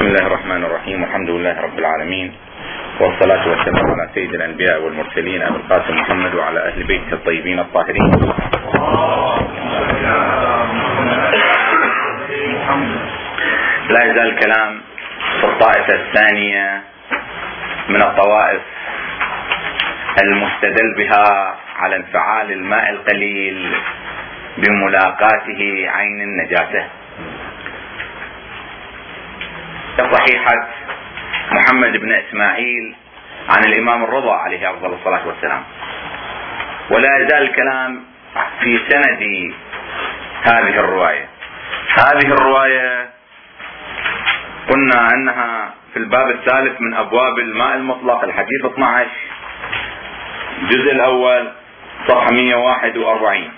بسم الله الرحمن الرحيم، والحمد لله رب العالمين، والصلاة والسلام على سيد الأنبياء والمرسلين أبي القاسم محمد وعلى أهل بيته الطيبين الطاهرين. لا يزال الكلام في الطائفة الثانية من الطوائف المستدل بها على انفعال الماء القليل بملاقاته عين النجاسة. صحيحة محمد بن إسماعيل عن الإمام الرضا عليه أفضل الصلاة والسلام. ولا يزال الكلام في سند هذه الرواية. هذه الرواية قلنا أنها في الباب الثالث من أبواب الماء المطلق، الحديث 12، الجزء الأول، صفحة 141.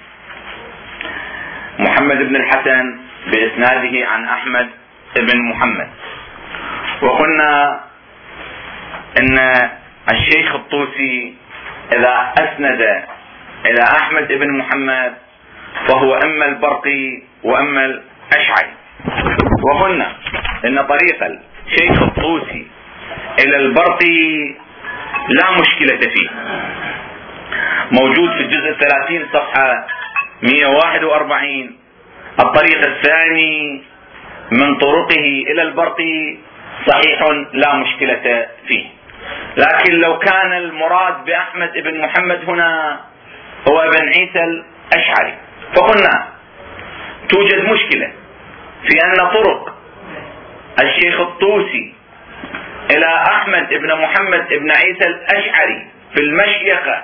محمد بن الحسن بإسناده عن أحمد بن محمد. وقلنا ان الشيخ الطوسي اذا اسند الى احمد بن محمد فهو اما البرقي واما الاشعري. وقلنا ان طريق الشيخ الطوسي الى البرقي لا مشكلة فيه، موجود في الجزء 30 صفحة 141. الطريق الثاني من طرقه الى البرقي صحيح لا مشكلة فيه. لكن لو كان المراد بأحمد بن محمد هنا هو ابن عيسى الأشعري فقلنا توجد مشكلة في أن طرق الشيخ الطوسي إلى أحمد بن محمد بن عيسى الأشعري في المشيخة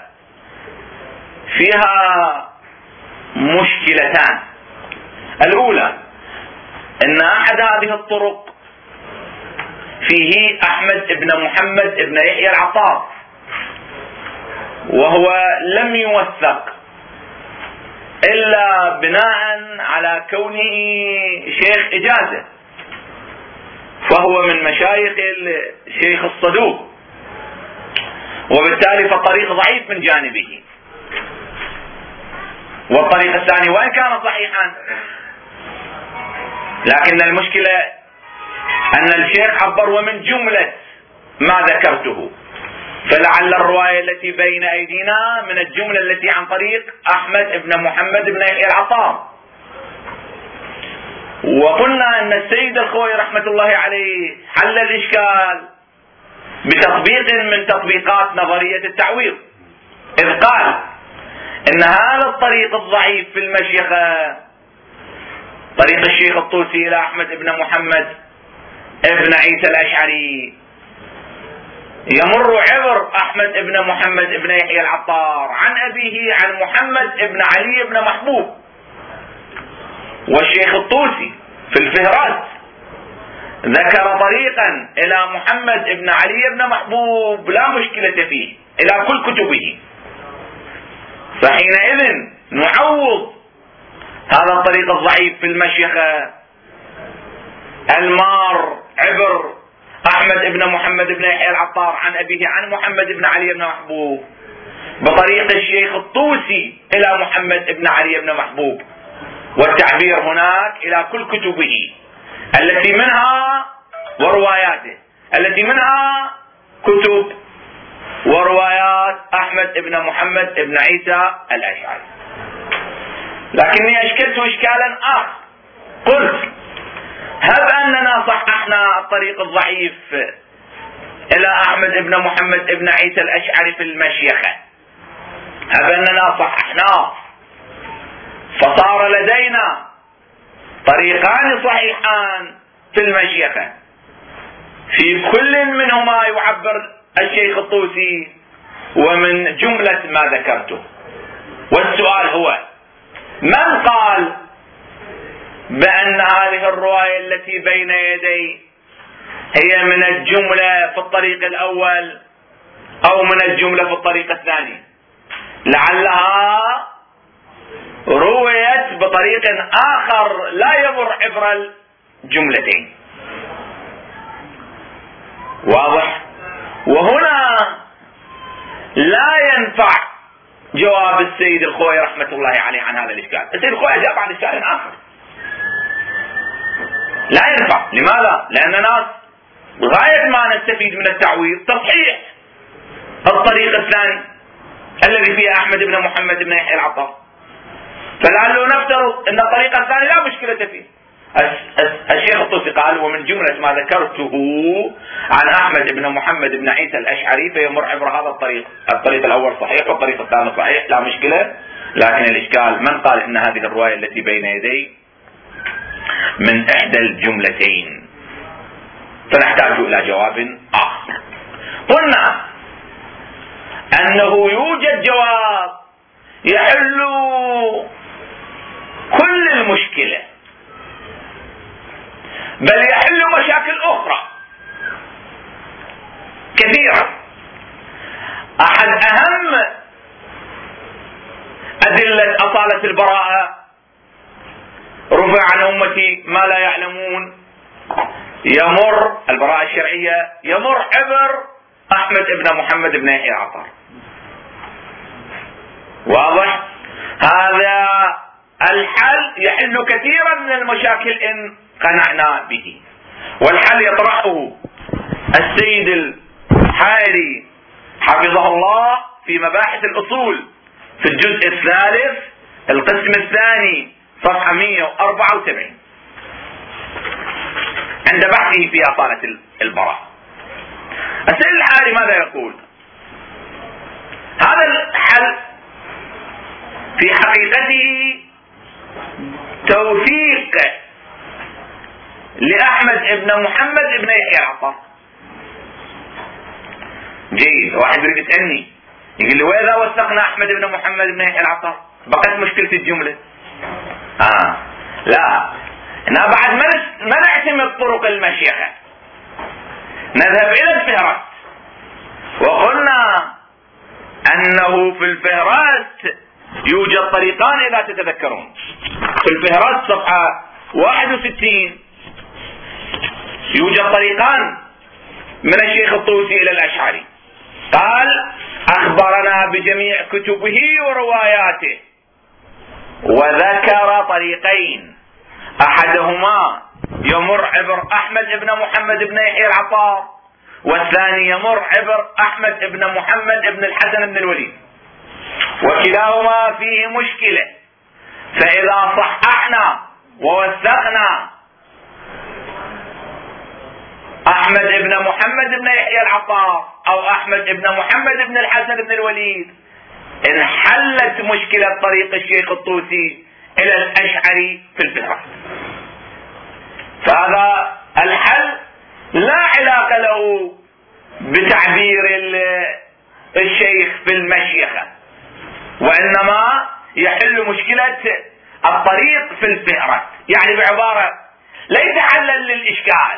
فيها مشكلتان. الأولى أن أحد هذه الطرق فيه أحمد بن محمد بن يحيى العطار، وهو لم يوثق إلا بناء على كونه شيخ إجازة، فهو من مشايخ الشيخ الصدوق، وبالتالي فالطريق ضعيف من جانبه. والطريق الثاني وإن كان صحيحا لكن المشكلة أن الشيخ عبر ومن جملة ما ذكرته، فلعل الرواية التي بين أيدينا من الجملة التي عن طريق أحمد بن محمد بن يحيى العطار. وقلنا أن السيد الخوي رحمة الله عليه حل الإشكال بتطبيق من تطبيقات نظرية التعويض، إذ قال إن هذا الطريق الضعيف في المشيخة طريق الشيخ الطوسي إلى أحمد بن محمد ابن عيسى الأشعري يمر عبر أحمد بن محمد بن يحيى العطار عن أبيه عن محمد بن علي بن محبوب. والشيخ الطوسي في الفهرس ذكر طريقا إلى محمد بن علي بن محبوب لا مشكلة فيه إلى كل كتبه، فحينئذ نعوض هذا الطريق الضعيف في المشيخة المار عبر أحمد بن محمد بن يحيى العطار عن أبيه عن محمد بن علي بن محبوب بطريق الشيخ الطوسي إلى محمد بن علي بن محبوب، والتعبير هناك إلى كل كتبه التي منها ورواياته التي منها كتب وروايات أحمد بن محمد بن عيسى الأشعري. لكني أشكلت إشكالا آخر، قلت هب أننا صححنا الطريق الضعيف إلى أحمد بن محمد بن عيسى الأشعري في المشيخة، هب أننا صححناه فصار لدينا طريقان صحيحان في المشيخة في كل منهما يعبر الشيخ الطوسي ومن جملة ما ذكرته. والسؤال هو من قال بأن هذه الرواية التي بين يدي هي من الجملة في الطريق الأول أو من الجملة في الطريق الثاني؟ لعلها رويت بطريق آخر لا يمر عبر الجملتين. واضح؟ وهنا لا ينفع جواب السيد الخوي رحمة الله عليه عن هذا الإشكال. السيد الخوي أجاب عن إشكال آخر لا ينفع. لماذا؟ لأن ناس غاية ما نستفيد من التعويض تصحيح الطريق الثاني الذي فيه أحمد بن محمد بن يحيى العطار، فلعله نفترض أن الطريق الثاني لا مشكلة فيه. الشيخ الطوسي قال: ومن جملة ما ذكرته عن أحمد بن محمد بن عيسى الأشعري فيمر عبر هذا الطريق الأول صحيح والطريق الثاني صحيح لا مشكلة، لكن الإشكال من قال إن هذه الرواية التي بين يدي من إحدى الجملتين، فنحتاج إلى جواب آخر. قلنا أنه يوجد جواب يحل كل المشكلة، بل يحل مشاكل أخرى كثيرة. أحد أهم أدلة أصالة البراءة رفع عن أمتي ما لا يعلمون، يمر البراءة الشرعية يمر عبر أحمد بن محمد بن يحيى العطار. واضح؟ هذا الحل يحل كثيرا من المشاكل إن قنعنا به، والحل يطرحه السيد الحائري حفظه الله في مباحث الأصول في الجزء الثالث القسم الثاني صفحة 174 عند بحثه في أصالة البراءة. السيد الحائري ماذا يقول؟ هذا الحل في حقيقته توثيق لأحمد بن محمد بن يحيى العطار. جيد، واحد يريد يسألني يقول لي: وإذا وثقنا أحمد بن محمد بن يحيى العطار بقت مشكلة الجملة؟ لا، هنا بعد ما نعتمد طرق المشيخة، نذهب إلى الفهرست، وقلنا أنه في الفهرست يوجد طريقان إذا تتذكرون. في الفهرست صفحة 61 يوجد طريقان من الشيخ الطوسي إلى الأشعري. قال: أخبرنا بجميع كتبه ورواياته، وذكر طريقين، أحدهما يمر عبر أحمد بن محمد بن يحيى العطار، والثاني يمر عبر أحمد بن محمد بن الحسن بن الوليد، وكلاهما فيه مشكلة، فإذا صححنا ووثقنا أحمد بن محمد بن يحيى العطار أو أحمد بن محمد بن الحسن بن الوليد انحلت مشكلة طريق الشيخ الطوسي إلى الأشعري في الفهرست. فهذا الحل لا علاقة له بتعبير الشيخ في المشيخة، وإنما يحل مشكلة الطريق في الفهرست. يعني بعبارة ليس حلا للإشكال،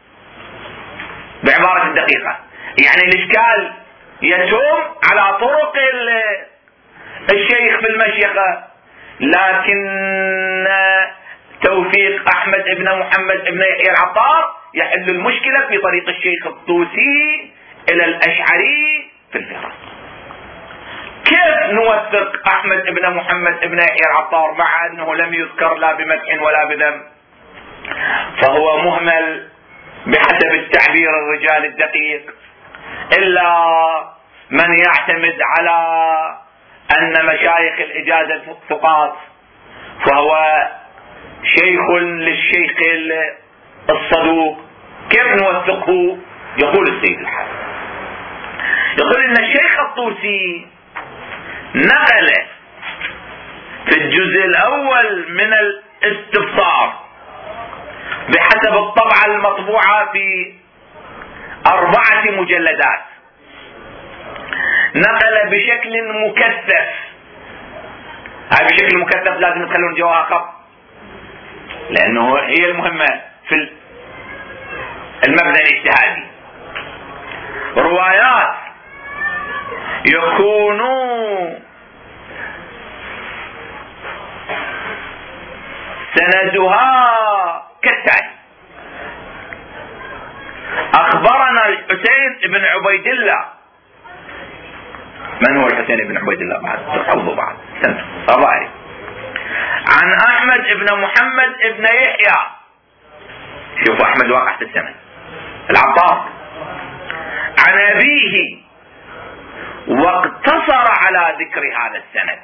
بعبارة دقيقة، يعني الإشكال يتم على طرق الشيخ في المشيخة، لكن توفيق أحمد بن محمد بن يحيى العطار يحل المشكلة في طريق الشيخ الطوسي إلى الأشعري في الفهرست. كيف نوثق أحمد بن محمد بن يحيى العطار مع أنه لم يذكر لا بمدح ولا بذم؟ فهو مهمل بحسب التعبير الرجال الدقيق، إلا من يعتمد على أن مشايخ الإجازة ثقات، فهو شيخ للشيخ الصدوق. كيف نوثقه؟ يقول السيد الحافظ، يقول إن الشيخ الطوسي نقل في الجزء الأول من الاستبصار بحسب الطبعة المطبوعة في 4 مجلدات، نقل بشكل مكثف. هاي بشكل مكثف لازم تخلون جواها خط، لأنه هي المهمة في المبدأ الاجتهادي. روايات يكون سندها كالتالي: أخبرنا الحسين بن عبيد الله. من هو الحسين بن عبيد الله؟ بعد تحفظوا بعد صباحي. عن أحمد بن محمد بن يحيى. شوفوا أحمد واقع في السماء، العطار أبيه، واقتصر على ذكر هذا السند.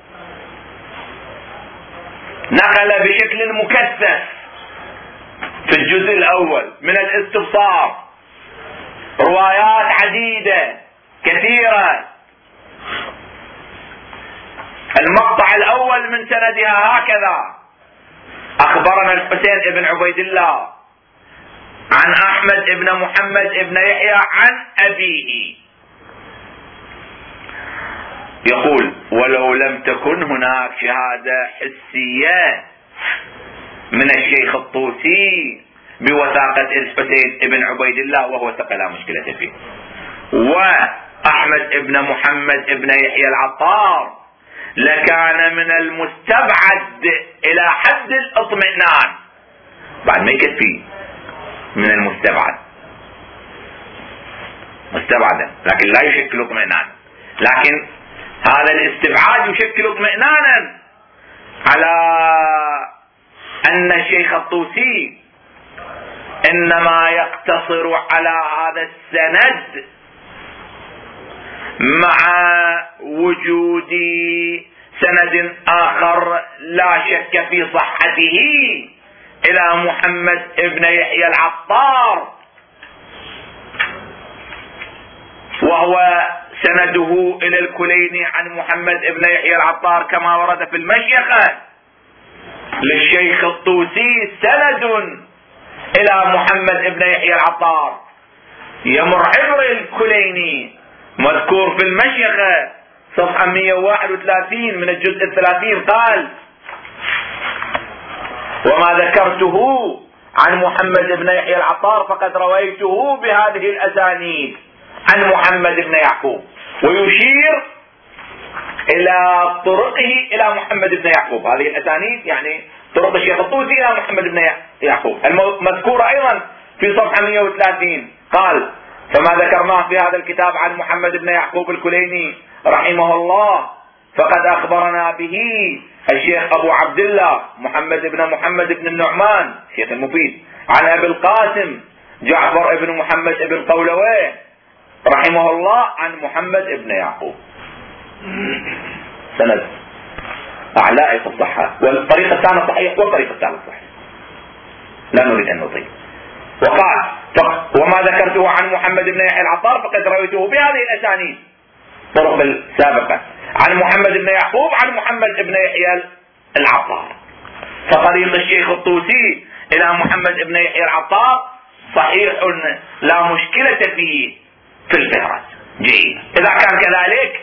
نقل بشكل مكثف في الجزء الأول من الاستبصار روايات عديدة كثيرة. المقطع الأول من سندها هكذا: أخبرنا الحسين بن عبيد الله عن أحمد بن محمد بن يحيى عن أبيه، يقول: ولو لم تكن هناك شهادة حسية من الشيخ الطوسي بوثاقة الحسين بن عبيد الله، وهو ثقة لا مشكلة فيه، وأحمد بن محمد بن يحيى العطار، لكان من المستبعد إلى حد الاطمئنان، بعد ما يكفي من المستبعد مستبعدا لكن لا يشكل اطمئنان، لكن هذا الاستبعاد يشكل اطمئنانا على أن الشيخ الطوسي إنما يقتصر على هذا السند مع وجود سند آخر لا شك في صحته إلى محمد بن يحيى العطار، وهو سنده إلى الكليني عن محمد بن يحيى العطار كما ورد في المشيخة. للشيخ الطوسي سند إلى محمد بن يحيى العطار يمر عبر الكليني، مذكور في المشيخة صفحة 131 من الجزء 30، قال: وما ذكرته عن محمد بن يحيى العطار فقد رويته بهذه الأسانيد عن محمد بن يعقوب، ويشير إلى طرقه إلى محمد بن يعقوب. هذه الأسانيد يعني طرق الشيخ الطوسي إلى محمد بن يعقوب المذكورة أيضا في صفحة 130. قال: فما ذكرناه في هذا الكتاب عن محمد بن يعقوب الكليني رحمه الله فقد أخبرنا به الشيخ أبو عبد الله محمد بن النعمان شيخ المفيد عن أبي القاسم جعفر بن محمد بن قولويه رحمه الله عن محمد بن يعقوب. سند أعلى في الصحة، والطريق الثاني صحيح والطريق الثالث صحيح، لا نريد أن نطيل. وقال: وما ذكرته عن محمد بن يحيى العطار فقد رويته بهذه الأسانيد طرق السابقة عن محمد بن يعقوب عن محمد بن يحيى العطار. فطريق الشيخ الطوسي إلى محمد بن يحيى العطار صحيح لا مشكلة فيه في الفهرس. جيد، إذا كان كذلك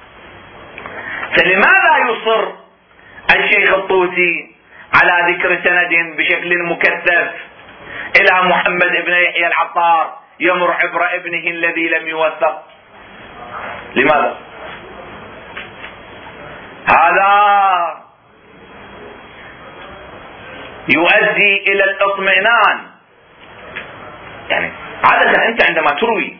فلماذا يصر الشيخ الطوسي على ذكر سند بشكل مكثف إلى محمد بن يحيى العطار يمر عبر ابنه الذي لم يوثق؟ لماذا؟ هذا يؤدي إلى الاطمئنان. يعني عادة أنت عندما تروي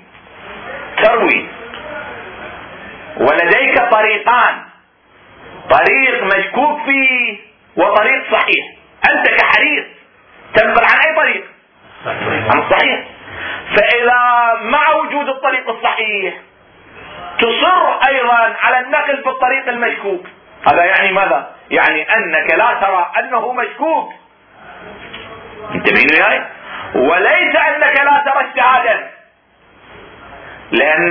ولديك طريقان، طريق مشكوك فيه وطريق صحيح، أنت كحريص تنقل عن أي طريق؟ عن الصحيح. فإذا مع وجود الطريق الصحيح تصر أيضا على النقل في الطريق المشكوك، هذا يعني ماذا؟ يعني أنك لا ترى أنه مشكوك، انتبهين وياي، وليس أنك لا ترى الشهادة، لأن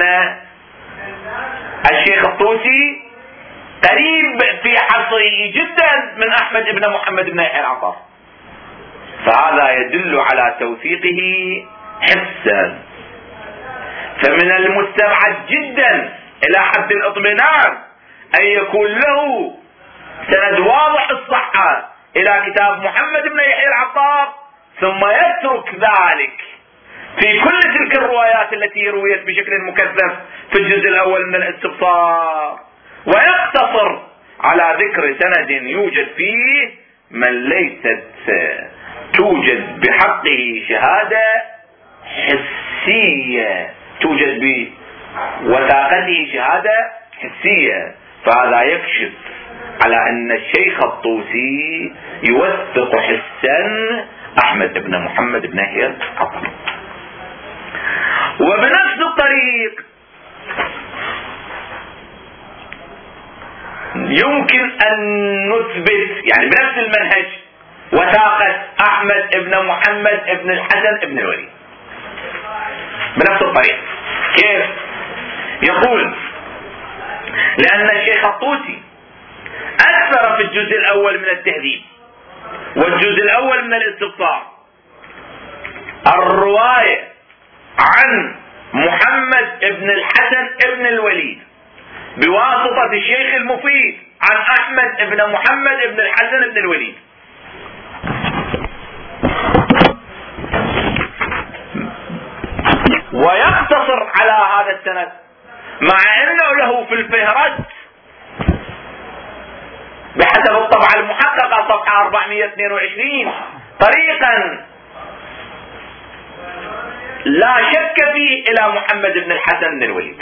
الشيخ الطوسي قريب في حصره جدا من أحمد بن محمد بن يحيى العطار، فهذا يدل على توثيقه حسا. فمن المستبعد جدا إلى حد الاطمئنان أن يكون له سند واضح الصحة إلى كتاب محمد بن يحيى العطار، ثم يترك ذلك في كل تلك الروايات التي رويت بشكل مكثف في الجزء الأول من الاستبصار، ويقتصر على ذكر سند يوجد فيه من ليست توجد بحقه شهادة حسية، توجد بوثاقته شهادة حسية. فهذا يكشف على أن الشيخ الطوسي يوثق حسا أحمد بن محمد بن يحيى العطار. وبنفس الطريق طريق يمكن أن نثبت يعني بنفس المنهج وثاقة أحمد ابن محمد ابن الحسن ابن الوليد بنفس الطريقة. كيف؟ يقول لأن الشيخ الطوسي أكثر في الجزء الأول من التهذيب والجزء الأول من الاستبصار الرواية عن محمد ابن الحسن ابن الوليد بواسطة الشيخ المفيد عن أحمد ابن محمد ابن الحسن ابن الوليد. ويقتصر على هذا السند مع أنه له في الفهرست بحسب الطبعة المحققة صفحة 422 طريقا لا شك فيه إلى محمد بن الحسن بن الوليد.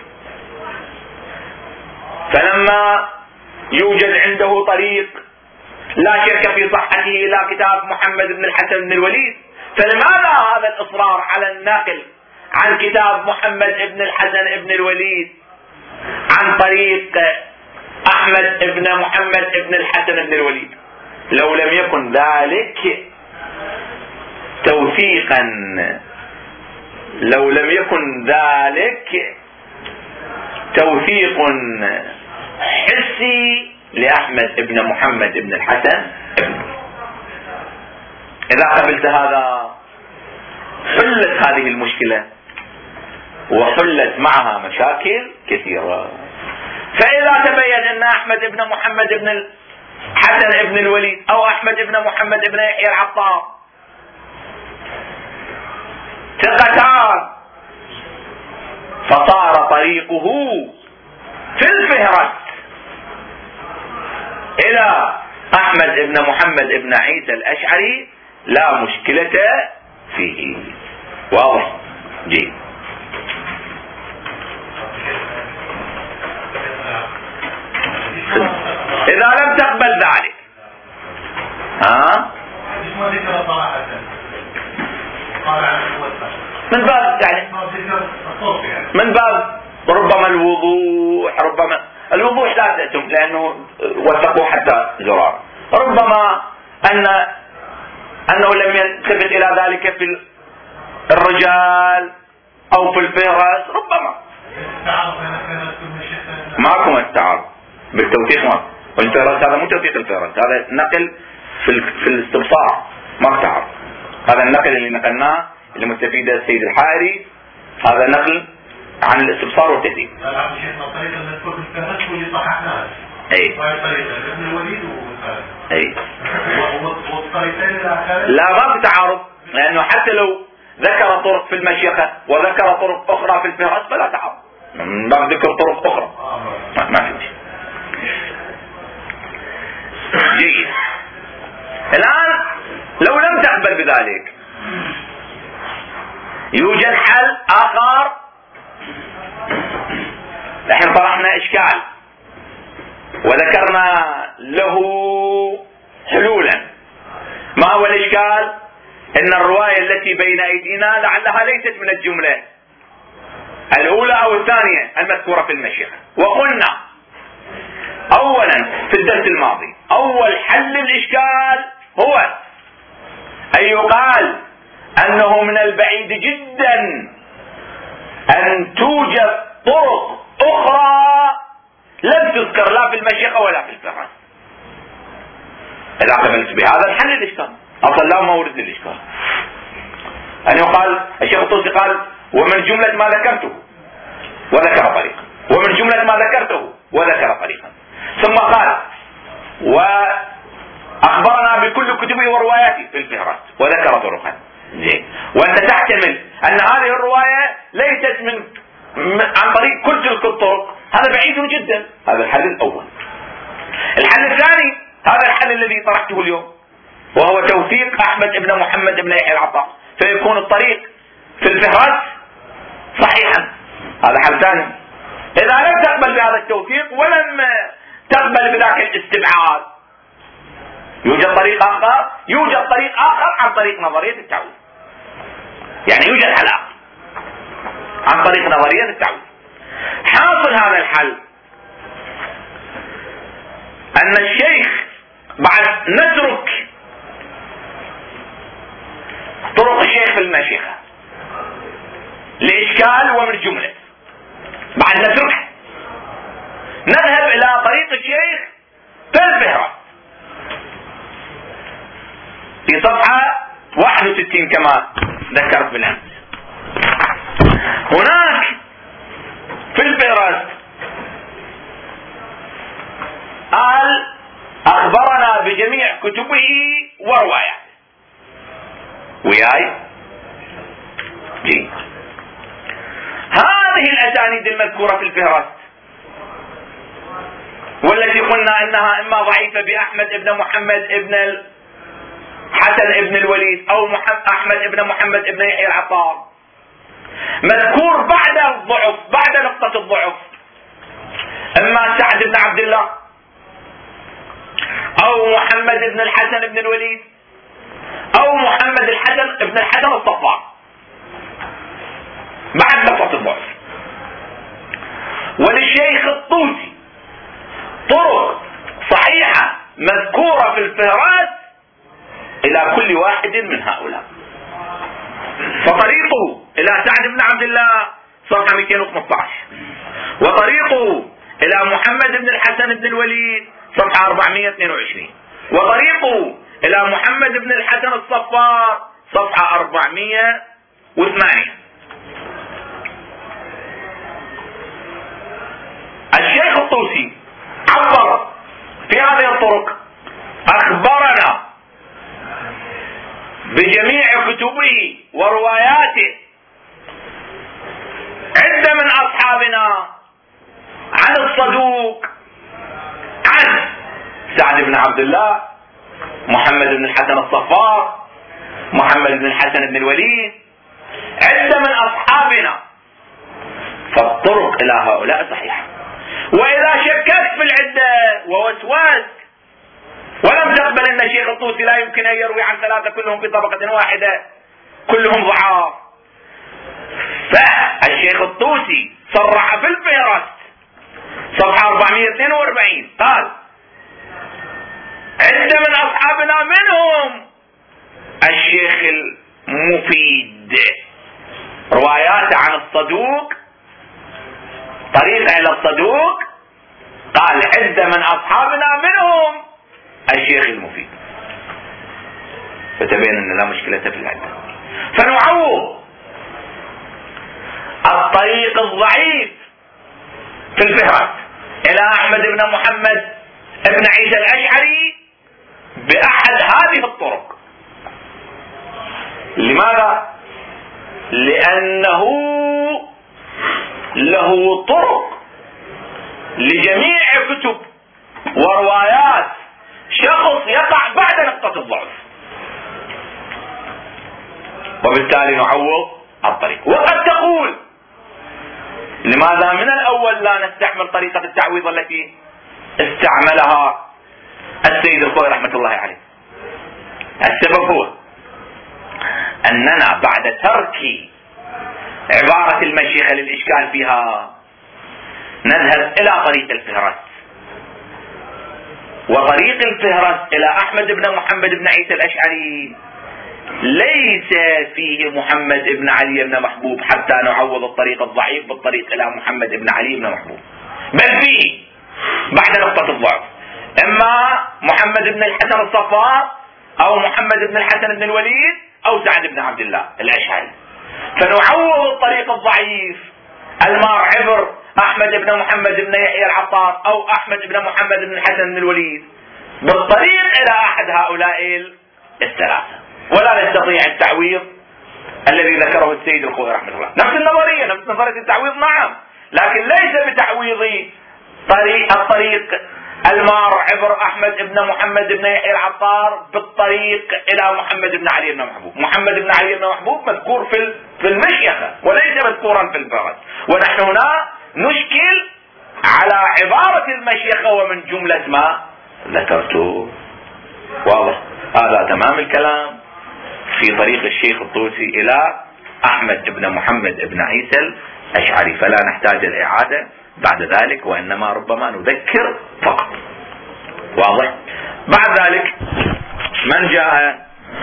فلما يوجد عنده طريق لا شك في صحته إلى كتاب محمد بن الحسن بن الوليد، فلماذا هذا الإصرار على النقل عن كتاب محمد بن الحسن بن الوليد عن طريق أحمد بن محمد بن الحسن بن الوليد لو لم يكن ذلك توثيقا، لو لم يكن ذلك توثيق حسي لأحمد بن محمد بن الحسن. إذا قبلت هذا حلت هذه المشكلة وحلت معها مشاكل كثيرة. فإذا تبين أن أحمد بن محمد بن الحسن بن الوليد أو أحمد بن محمد بن يحيى العطار ثقتان فصار طريقه في الفهرست إلى أحمد بن محمد بن عيسى الأشعري لا مشكلة فيه. واضح؟ جيد. إذا لم تقبل ذلك من باب يعني من باب ربما ربما الوضوح لا تأتم لأنه وثقوا حتى زرار، ربما أنه لم يلتفت إلى ذلك في الرجال أو في الفهرس، ربما ماكم التعارض بالتوثيق. ما والفهرس هذا مو توثيق الفهرس، هذا نقل في الاستبصار، ما تعارض. هذا النقل اللي نقلناه اللي مستفيده السيد الحائري هذا نقل عن الاستبصار والتهذيب. اي لا ما في تعارض، لانه حتى لو ذكر طرق في المشيخة وذكر طرق اخرى في الفهرس فلا تعارض، من باب ذكر طرق اخرى ما في شيء. جيد. الان لو لم تقبل بذلك يوجد حل اخر. نحن طرحنا اشكال وذكرنا له حلولا. ما هو الاشكال؟ ان الرواية التي بين ايدينا لعلها ليست من الجملة الاولى او الثانية المذكورة في المشيخة. وقلنا اولا في الدرس الماضي اول حل للاشكال هو ان يقال انه من البعيد جدا ان توجد طرق اخرى لم تذكر لا في المشيخة ولا في الفهرس. اذا قبلت بهذا الحل الاشكال اصلا لا مورد للاشكال ان يقال الشيخ الطوسي قال ومن جملة ما ذكرته وذكر طريقا، ومن جملة ما ذكرته وذكر طريقا، ثم قال واخبرنا بكل كتبه ورواياته في الفهرس وذكر طرقا. وانت تحتمل ان هذه الرواية ليست عن طريق كل تلك الطرق، هذا بعيد جدا. هذا الحل الاول. الحل الثاني هذا الحل الذي طرحته اليوم وهو توثيق احمد بن محمد بن يحيى العطار، فيكون الطريق في الفهرس صحيحا. هذا حل ثاني. اذا لم تقبل بهذا التوثيق ولم تقبل بذاك الاستبعاد يوجد طريق اخر، يوجد طريق اخر عن طريق نظرية التعويض. يعني يوجد حل اخر عن طريق نظرية التعويض. حاصل هذا الحل أن الشيخ بعد نترك طرق الشيخ في المشيخة لإشكال ومن جملة، بعد نتركها نذهب إلى طريق الشيخ في الفهرس في صفحة 61 كما ذكرت بالأمس. هناك في الفهرس قال أخبرنا بجميع كتبه ورواياته. وياي جيد. هذه الأسانيد المذكورة في الفهرس والتي قلنا أنها إما ضعيفة بأحمد ابن محمد ابن الحسن ابن الوليد أو أحمد ابن محمد ابن يحيى العطار، مذكور بعد الضعف، بعد نقطة الضعف، إما سعد بن عبد الله أو محمد بن الحسن بن الوليد أو محمد الحسن بن الحسن الصفار، بعد نقطة الضعف. وللشيخ الطوسي طرق صحيحة مذكورة في الفهرس إلى كل واحد من هؤلاء. فطريقه إلى سعد بن عبد الله صفحة 215، وطريقه إلى محمد بن الحسن بن الوليد صفحة 422، وطريقه إلى محمد بن الحسن الصفار صفحة 408. الشيخ الطوسي عبر في هذه الطرق أخبرنا بجميع كتبه ورواياته عدة من أصحابنا عن الصدوق عن سعد بن عبد الله، محمد بن الحسن الصفار، محمد بن الحسن بن الوليد، عدة من أصحابنا. فالطرق إلى هؤلاء صحيحة. وإذا شككت في العدة ووسوست ولم تقبل أن الشيخ الطوسي لا يمكن أن يروي عن ثلاثة كلهم في طبقة واحدة كلهم ضعاف، فالشيخ الطوسي صرح في الفهرس صفحة 442 قال عدة من أصحابنا منهم الشيخ المفيد روايات عن الصدوق، طريق إلى الصدوق، قال عدة من أصحابنا منهم الشيخ المفيد. فتبين أن لا مشكلة في العدة. فنعوض الطريق الضعيف في الفهرس إلى أحمد بن محمد ابن عيسى الأشعري بأحد هذه الطرق. لماذا؟ لأنه له طرق لجميع كتب وروايات شخص يقع بعد نقطة الضعف، وبالتالي نعوض الطريق. وقد تقول لماذا من الأول لا نستعمل طريقة التعويض التي استعملها السيد الخوئي رحمة الله عليه؟ السبب هو أننا بعد ترك عبارة المشيخة للإشكال فيها نذهب إلى طريق الفهرس، وطريق الفهرس إلى أحمد بن محمد بن عيسى الأشعري ليس فيه محمد بن علي بن محبوب حتى نعوض الطريق الضعيف بالطريق إلى محمد بن علي بن محبوب، بل فيه بعد نقطة الضعف إما محمد بن الحسن الصفار أو محمد بن الحسن بن الوليد أو سعد بن عبد الله الأشعري. فنعوض الطريق الضعيف المار عبر أحمد بن محمد بن يحيى العطار أو أحمد بن محمد بن الحسن بن الوليد بالطريق إلى أحد هؤلاء الثلاثة، ولا نستطيع التعويض الذي ذكره السيد الخوئي رحمه الله. نفس النظرية، نفس نظرية التعويض نعم، لكن ليس بتعويض الطريق المار عبر أحمد بن محمد بن يحيى العطار بالطريق إلى محمد بن علي بن محبوب. محمد بن علي بن محبوب مذكور في المشيخة وليس مذكورا في الفهرس، ونحن هنا نشكل على عبارة المشيخة ومن جملة ما ذكرته. واضح؟ هذا تمام الكلام في طريق الشيخ الطوسي إلى أحمد بن محمد بن عيسى الأشعري، فلا نحتاج الإعادة بعد ذلك وإنما ربما نذكر فقط. واضح؟ بعد ذلك من جاء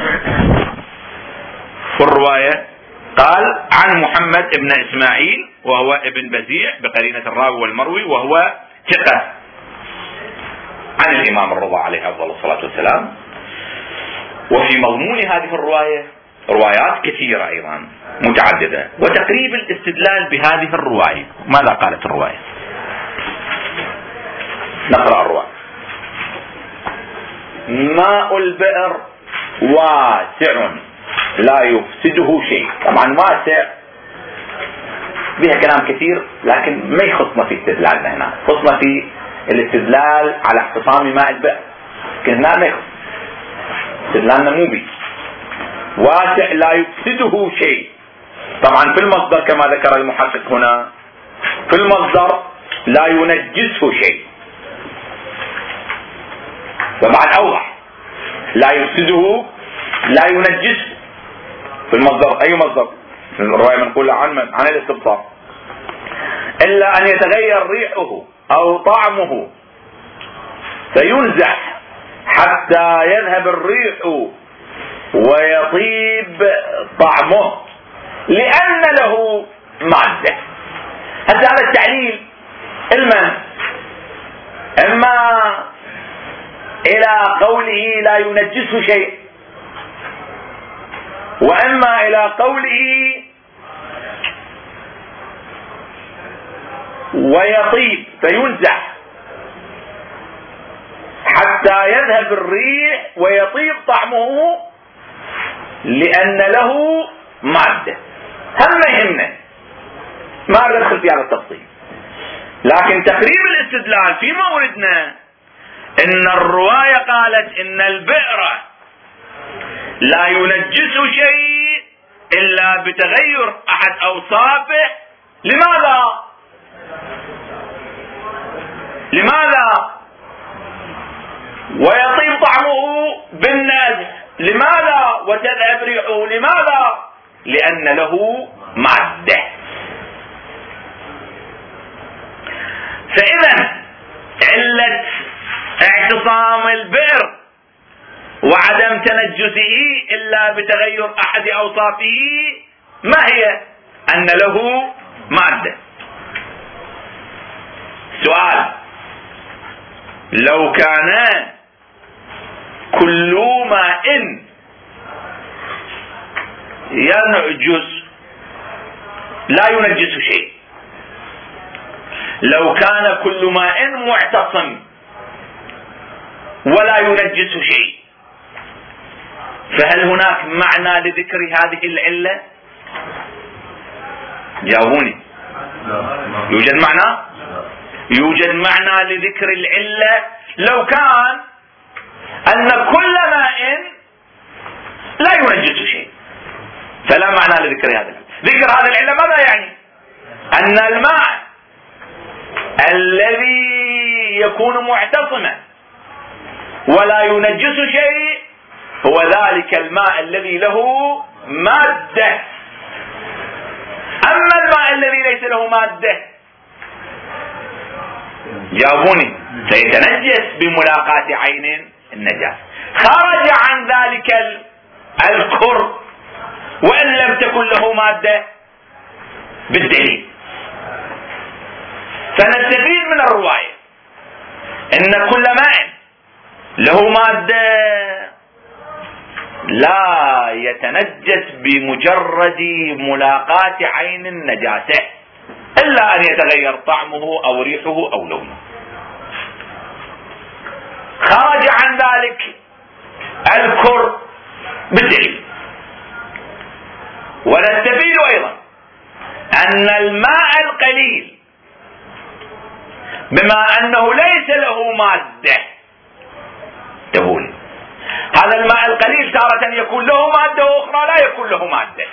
في الرواية قال عن محمد بن إسماعيل وهو ابن بزيع بقرينة الراوي والمروي وهو ثقة عن الإمام الرضا عليه أفضل الصلاة والسلام. وفي مضمون هذه الرواية روايات كثيرة أيضا متعددة، وتقريب الاستدلال بهذه الرواية. ماذا قالت الرواية؟ نقرأ الرواية. ماء البئر واسع لا يفسده شيء. طبعا واسع بها كلام كثير، لكن ما يخصنا في استدلالنا هنا، خصنا في الاستدلال على اختصام ماء البئر، لكن هنا ما يخص استدلالنا مو بي. واسع لا يفسده شيء، طبعا في المصدر كما ذكر المحقق هنا، في المصدر لا ينجسه شيء، طبعا اوضح لا يفسده لا ينجسه في المصدر. اي مصدر؟ الرواية منقولة عن الاستبصار. الا ان يتغير ريحه او طعمه فينزح حتى يذهب الريح ويطيب طعمه لأن له مادة. هذا التعليل المن اما الى قوله لا ينجسه شيء، واما الى قوله ويطيب فينزح حتى يذهب الريح ويطيب طعمه لأن له مادة. هم يهمنا، ما ندخل في هذا التفصيل، لكن تقريب الاستدلال في موردنا ان الرواية قالت ان البئر لا ينجس شيء الا بتغير احد اوصافه. لماذا ويطيب طعمه بالنزح؟ لماذا وتذهب ريحه؟ لماذا؟ لأن له مادة. فإذا علة اعتصام البئر وعدم تنجسه إلا بتغير أحد أوصافه ما هي؟ أن له مادة. سؤال: لو كان كل ماء ينجس لا ينجس شيء، لو كان كل ماء معتصم ولا ينجس شيء، فهل هناك معنى لذكر هذه العلة؟ جاوبوني. يوجد معنى؟ يوجد معنى لذكر العلة لو كان أن كل ماء لا ينجس شيء، فلا معنى لذكر هذا العلة. ذكر هذا العلة ماذا يعني؟ أن الماء الذي يكون معتصما ولا ينجس شيء هو ذلك الماء الذي له مادة. أما الماء الذي ليس له مادة جاوبوني سيتنجس بملاقاة عين النجاسة. خرج عن ذلك الكر وإن لم تكن له مادة بالدليل. فنستفيد من الرواية إن كل ماء له مادة لا يتنجس بمجرد ملاقاة عين النجاسة إلا أن يتغير طعمه أو ريحه أو لونه. خرج عن ذلك الكر بالدليل. ونستفيد أيضا أن الماء القليل بما أنه ليس له مادة، تقول هذا الماء القليل تارة يكون له مادة وأخرى لا يكون له مادة.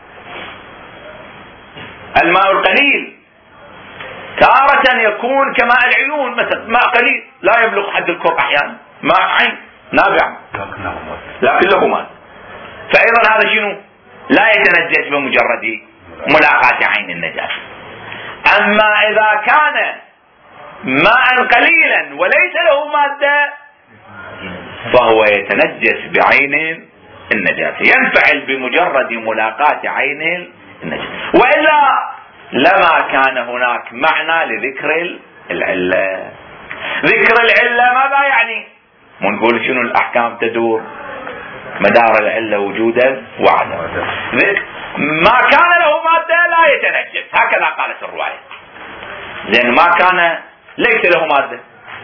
الماء القليل تارة يكون كماء العيون مثلا، ماء قليل لا يبلغ حد الكر أحيانا، ماء عين نابع لكن له مادة. فأيضا هذا شنو؟ لا يتنجس بمجرد ملاقاة عين النجاسة. أما إذا كان ماء قليلا وليس له مادة فهو يتنجس بعين النجاسة، ينفعل بمجرد ملاقاة عين النجاسة، وإلا لما كان هناك معنى لذكر العلة. ذكر العلة ماذا يعني؟ ونقول شنو الأحكام تدور مدار العلة وجودا وعدما. ما كان له مادة لا يتنجس، هكذا قالت الرواية. لأن ما كان ليس له مادة،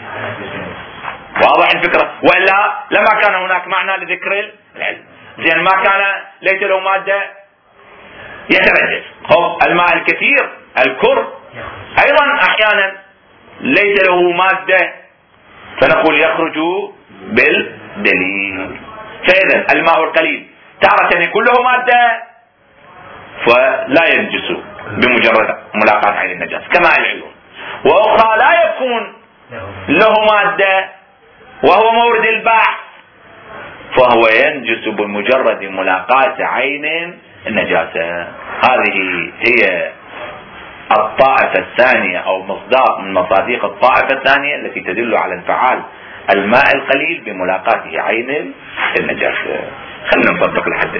واضح الفكرة، وإلا لما كان هناك معنى لذكر العلة. زين ما كان ليس له مادة يتنجس. الماء الكثير الكر أيضا أحيانا ليس له مادة فنقول يخرج بالدليل. فإذا الماء القليل تارة يكون له مادة فلا ينجس بمجرد ملاقاة عين النجاسة كماء العيون، وأخرى لا يكون له مادة وهو مورد البحث فهو ينجس بمجرد ملاقاة عين النجاسة. هذه هي الطائفة الثانية أو مصداق من مصادق الطائفة الثانية التي تدل على انفعال الماء القليل بملاقاته عين النجاسة. خلينا نطبق لحد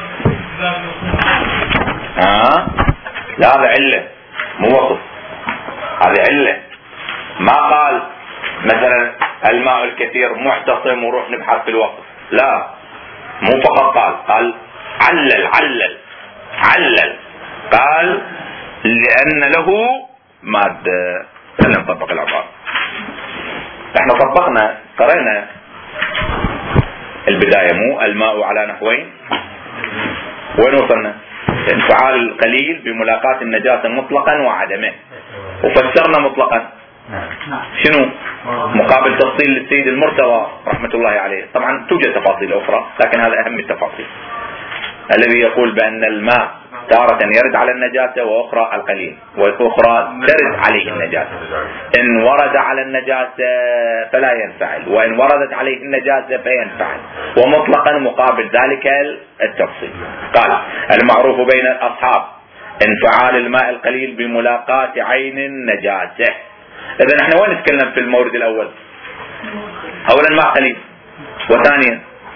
لا، هذا علة مو وصف، هذه علة. ما قال مثلا الماء الكثير محتصم وروح نبحث في الوصف، لا، مو فقط قال علل قال لأن له مادة. خلينا نطبق العبارة. احنا طبقنا قرأنا البداية، مو الماء على نحوين، وين وصلنا؟ انفعال القليل بملاقاة النجاسة مطلقا وعدمه، وفسرنا مطلقا شنو مقابل تفصيل للسيد المرتضى رحمة الله عليه. طبعا توجد تفاصيل أخرى لكن هذا أهم التفاصيل، الذي يقول بأن الماء تارة يرد على النجاسة وأخرى القليل، وأخرى ترد عليه النجاسة. إن ورد على النجاسة فلا ينفعل، وإن وردت عليه النجاسة فينفعل، ومطلقا مقابل ذلك التفصيل. قال المعروف بين الأصحاب انفعال الماء القليل بملاقاة عين النجاسة. إذن احنا وين نتكلم في المورد الأول؟ أولا الماء قليل، وثانيا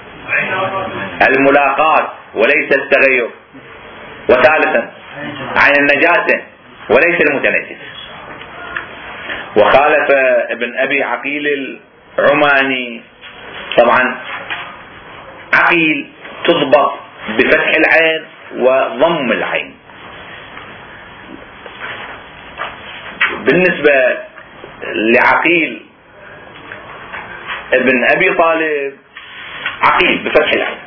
الملاقاة وليس التغير، وثالثا عين النجاسة وليس المتنجس. وخالف ابن أبي عقيل العماني. طبعا عقيل تضبط بفتح العين وضم العين. بالنسبة لعقيل ابن أبي طالب عقيل بفتح العين،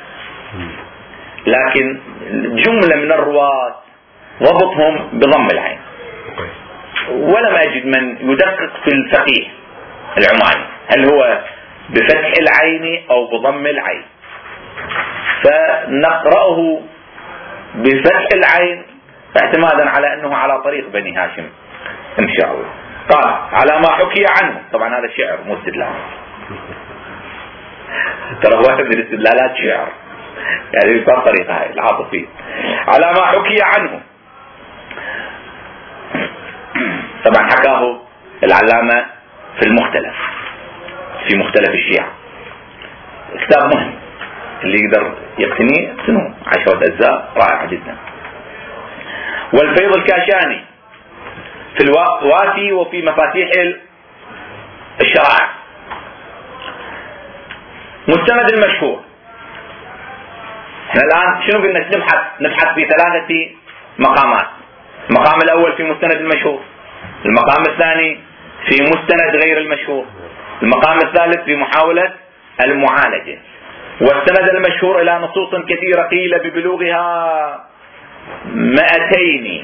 لكن جملة من الرواة ضبطهم بضم العين، ولم أجد من يدقق في الفقيه العماني هل هو بفتح العين أو بضم العين، فنقرأه بفتح العين اعتمادا على أنه على طريق بني هاشم إن شاء الله. قال على ما حكي عنه، طبعا هذا شعر مو استدلال، ترى واحد من الاستدلالات شعر، يعني بطريقة هاي العاطفية. على ما حكي عنه، طبعا حكاه العلامة في المختلف، في مختلف الشيعة، كتاب مهم اللي يقدر يقتنيه اقتنوه، 10 أجزاء رائعة جدا. والفيض الكاشاني في الوافي وفي مفاتيح الشرائع. مستند المشهور، احنا الآن شنو قلنا نبحث في 3 مقامات. المقام الأول في مستند المشهور، المقام الثاني في مستند غير المشهور، المقام الثالث في محاولة المعالجة. والسند المشهور إلى نصوص كثيرة قيل ببلوغها 200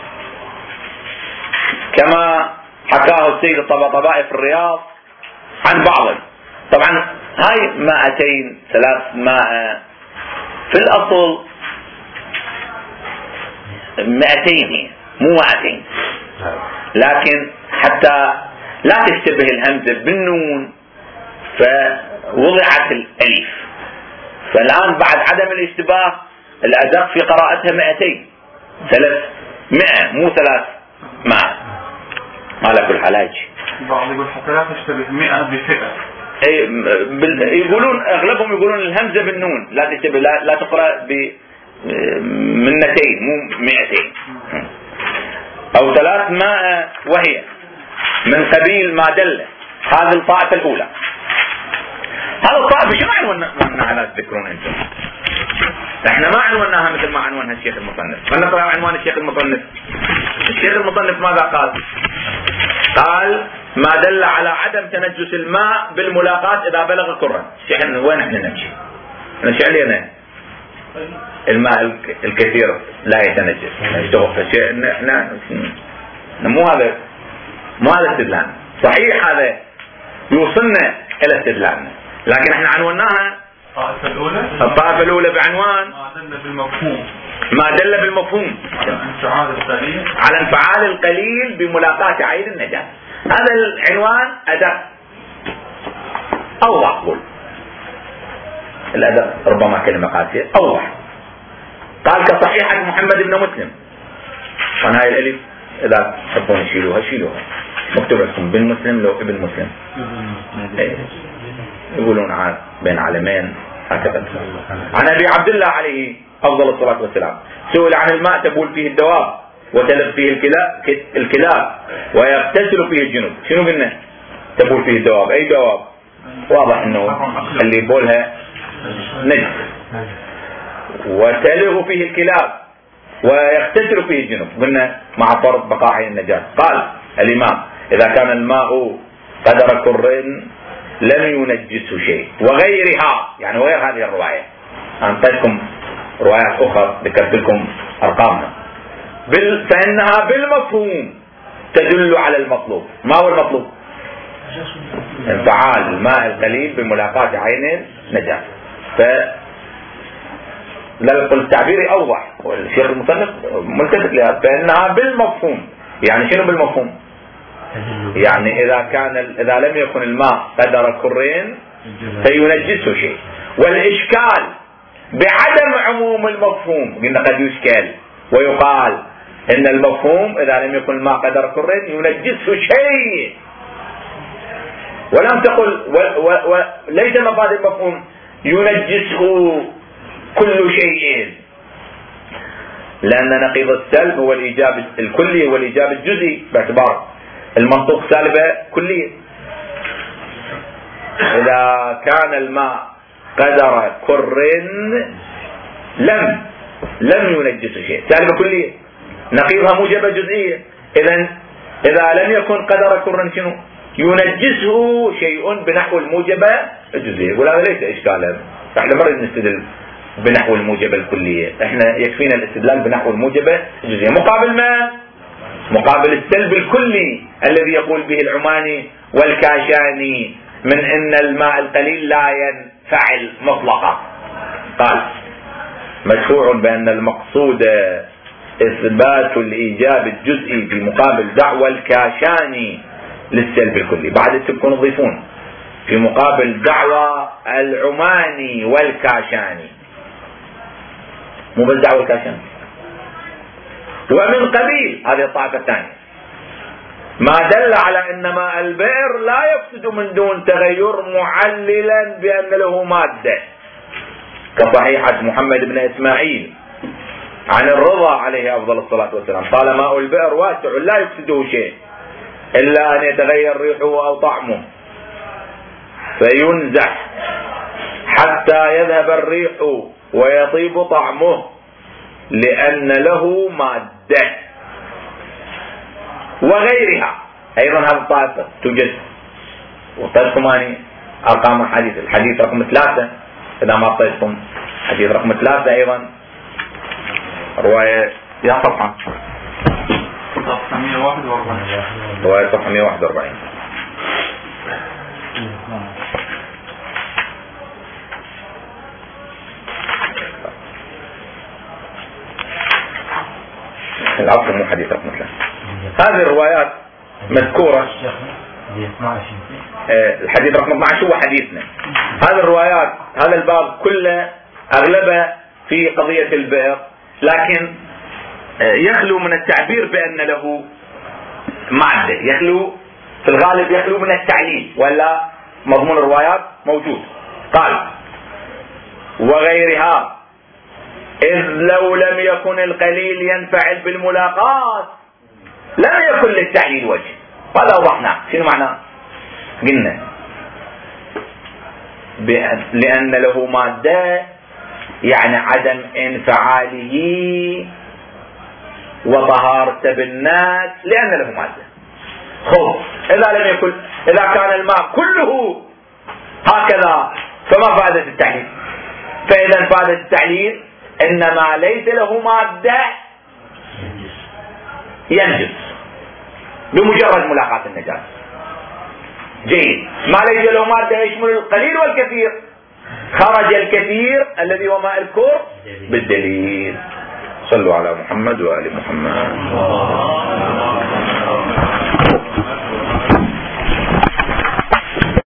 كما حكاه السيد الطباطبائي في الرياض عن بعض. طبعا هاي 200 300 في الأصل 200 هي مو 200، لكن حتى لا تشتبه الهمزة بالنون فوضعت الألف، فالآن بعد عدم الاشتباه الأدق في قراءتها 200 300 مو 300. على كل حال هيك. بعض يقول حتى لا تشتبه 100 بفئة. يقولون اغلبهم يقولون الهمزة بالنون لا تشتبه، لا تقرأ من 200 مو 200 او 300 وهي من قبيل ما دل. هذه الطائفة الاولى. هذا الطائفة شنو عنوانها لا تذكرون انتم؟ احنا ما عنوناها مثل ما عنونها الشيخ المصنف. فلنقرأ عنوان الشيخ المصنف. الشيخ المصنف ماذا قال؟ قال ما دل على عدم تنجس الماء بالملاقاة اذا بلغ كرا. شيخنا وين احنا نمشي؟ نمشي علينا الماء الكثير لا يتنجس. مو هذا استدلال صحيح، هذا يوصلنا الى استدلالنا، لكن احنا عنوناها الطائفة الاولى بعنوان ما دل بالمفهوم على انفعال القليل بملاقاة عين النجاة. هذا العنوان ادق اوضح. قول الادق ربما كلمة قاسية اوضح. قال كصحيحة محمد بن مسلم. وانا هاي الالف اذا تحبون شيلوها مكتوب لكم بن مسلم لو ابن مسلم. يقولون عاد بين علمين هكذا. عن ابي عبد الله عليه افضل الصلاة والسلام سئل عن الماء تبول فيه الدواب وتلد فيه الكلاب ويغتسل فيه الجنوب. شنو قلنا؟ تبول فيه الدواب. اي دواب؟ واضح انه اللي يبولها نجس. وتلغ فيه الكلاب ويغتسل فيه الجنوب قلنا مع فرض بقاء عين النجاة. قال الامام اذا كان الماء قدر كر لم ينجسه شيء وغيرها، يعني وغير هذه الرواية. أنتجكم روايات أخرى ذكرت لكم أرقامها. فإنها بالمفهوم تدل على المطلوب. ما هو المطلوب؟ انفعال الماء القليل بملاقاة عين النجاة. التعبير أوضح والشيخ المصنف ملتفت لها. فإنها بالمفهوم، يعني شنو بالمفهوم؟ يعني إذا لم يكن الماء قدر كرين فينجسه شيء. والإشكال بعدم عموم المفهوم. قلنا قد يشكل ويقال إن المفهوم إذا لم يكن الماء قدر كرين ينجسه شيء، ولم تقل ليس مفاد المفهوم ينجسه كل شيء، لأن نقيض السلب هو الإيجاب الكلي والإيجاب الجزئي باعتبار المنطوق سالبة كلية. إذا كان الماء قدر كر لم ينجس شيء، سالبة كلية. نقيضها موجبة جزئية. إذا لم يكن قدر كر شنو؟ ينجسه شيء بنحو الموجبة الجزئية. ولا ليس إشكالا. احنا مرة نستدل بنحو الموجبة الكلية. احنا يكفينا الاستدلال بنحو الموجبة الجزئية. مقابل ما؟ مقابل السلب الكلي الذي يقول به العماني والكاشاني من ان الماء القليل لا ينفعل مطلقا. قال مدفوع بان المقصود اثبات الايجاب الجزئي في مقابل دعوى الكاشاني للسلب الكلي. بعد تكون تضيفون في مقابل دعوى العماني والكاشاني، مو بس دعوى الكاشاني. ومن قبيل هذه الطائفة الثانية ما دل على ان ماء البئر لا يفسد من دون تغير معللا بان له مادة، كصحيحة محمد بن اسماعيل عن الرضا عليه افضل الصلاة والسلام قال ماء البئر واسع لا يفسده شيء الا ان يتغير ريحه او طعمه فينزح حتى يذهب الريح ويطيب طعمه لأن له مادة. وغيرها أيضا هذه الطائفة توجد. وطيبكم أني أرقام الحديث رقم 3 إذا ما طيبكم حديث رقم 3 أيضا رواية يا صفحة 141 رواية صفحة 141. العصر مو حديث رقم 3. هذه الروايات مذكورة. الحديث رقم 12 هو حديثنا. هذه الروايات هذا الباب كله أغلبها في قضية البئر، لكن يخلو من التعبير بأن له مادة، يخلو في الغالب يخلو من التعليل، ولا مضمون الروايات موجود. قال وغيرها، إذ لو لم يكن القليل ينفعل بالملاقات لم يكن للتعليل وجه. هذا وضحنا. شنو معناه؟ قلنا لأن له مادة، يعني عدم انفعاله وطهارته بالناس لأن له مادة. خب إذا كان الماء كله هكذا فما فائدة التعليل؟ فإذا فائدة التعليل إنما ليس له مادة ينجس بمجرد ملاقاة النجاسة. جيد. ما ليس له مادة يشمل القليل والكثير، خرج الكثير الذي هو ماء الكور بالدليل. صلوا على محمد وآل محمد.